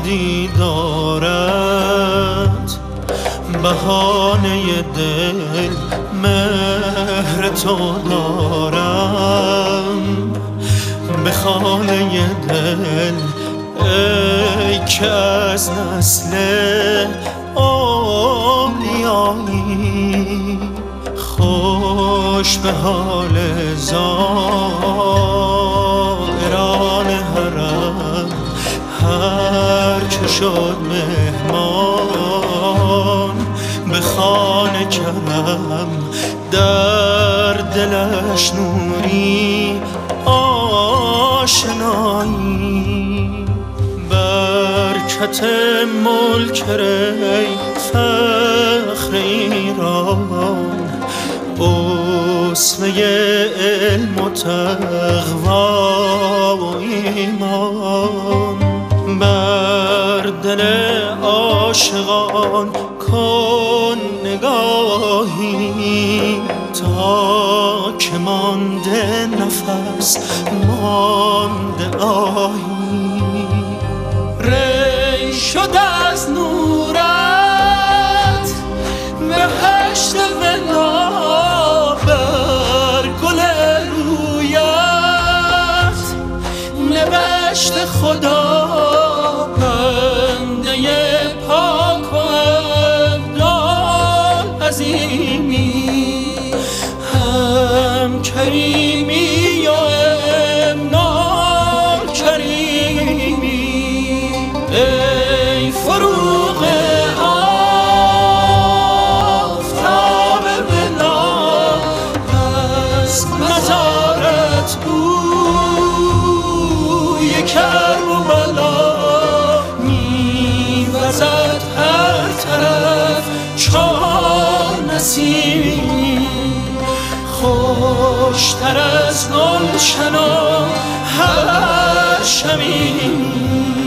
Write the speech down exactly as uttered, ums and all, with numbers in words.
دیدارت، بهانه دل مهر تو دارم. به خانه دل ای که از نسل اولیایی، خوش به حال زائران حرم. هر که شد مهمان به خانه کرم، در دلش نوری آشنایی. برکت ملک ری فخر ایران، اسوه علم و تقوا و ایمان. بر دل عاشقان کن نگاهی، تا که مانده نفس مانده آهی. ری شد از نورت بهشت ولا، بر گل رویت نوشت خدا. بنده پاک و ابدال عظیمی، هم کریمی و امنال کریمی. ای فروغ آفتاب بلا، از مزارت بوی کرب و بلا. میوزد هر طرف چون نسیمی، خوشتر از گلشن و هر شمیم.